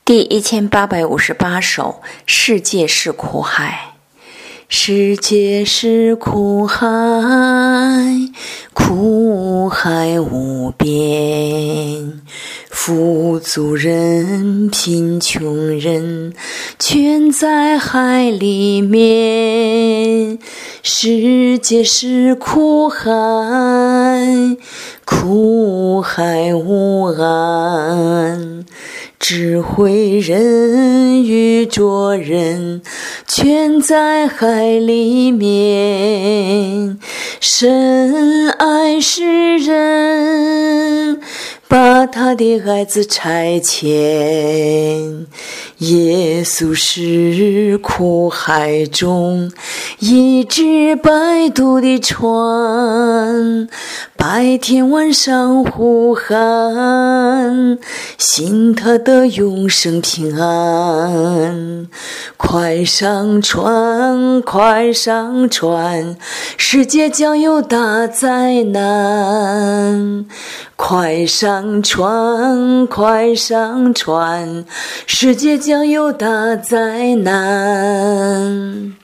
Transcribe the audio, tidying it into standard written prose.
第1858首，世界是苦海。世界是苦海，苦海无边，富足人贫穷人全在海里面。世界是苦海，苦海无岸，智慧人愚拙人全在海里面。神爱世人，把他的爱子差遣。耶稣是苦海中一只摆渡的船，白天晚上呼喊，信他的永生平安。快上船，快上船，世界将有大灾难。快上船，快上船，世界将有大灾难。